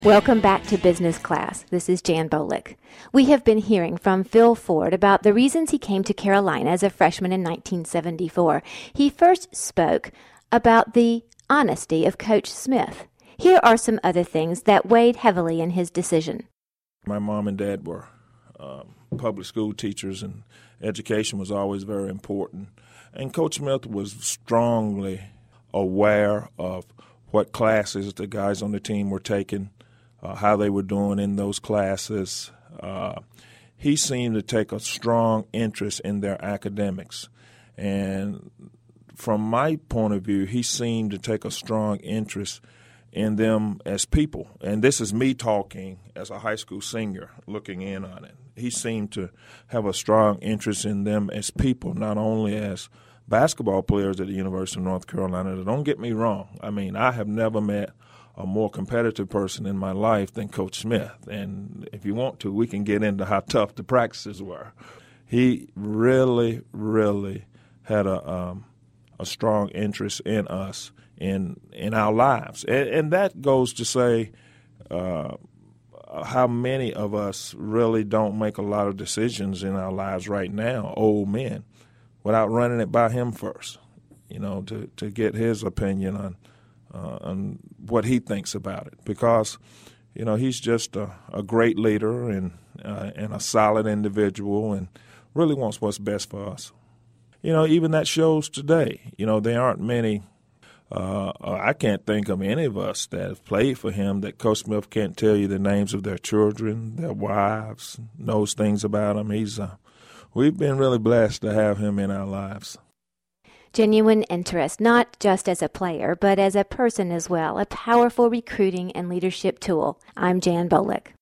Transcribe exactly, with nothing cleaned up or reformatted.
Welcome back to Business Class. This is Jan Bolick. We have been hearing from Phil Ford about the reasons he came to Carolina as a freshman in nineteen seventy-four. He first spoke about the honesty of Coach Smith. Here are some other things that weighed heavily in his decision. My mom and dad were um, public school teachers, and education was always very important. And Coach Smith was strongly aware of what classes the guys on the team were taking, Uh, how they were doing in those classes. Uh, he seemed to take a strong interest in their academics. And from my point of view, he seemed to take a strong interest in them as people. And this is me talking as a high school senior looking in on it. He seemed to have a strong interest in them as people, not only as basketball players at the University of North Carolina. Don't get me wrong. I mean, I have never met a more competitive person in my life than Coach Smith. And if you want to, we can get into how tough the practices were. He really, really had a um, a strong interest in us, in in our lives. And, and that goes to say uh, how many of us really don't make a lot of decisions in our lives right now, old men, without running it by him first, you know, to, to get his opinion on Uh, on what he thinks about it, because, you know, he's just a, a great leader and uh, and a solid individual and really wants what's best for us. You know, even that shows today. You know, there aren't many, uh, I can't think of any of us that have played for him that Coach Smith can't tell you the names of their children, their wives, knows things about them. He's, uh, we've been really blessed to have him in our lives. Genuine interest, not just as a player, but as a person as well, a powerful recruiting and leadership tool. I'm Jan Bolick.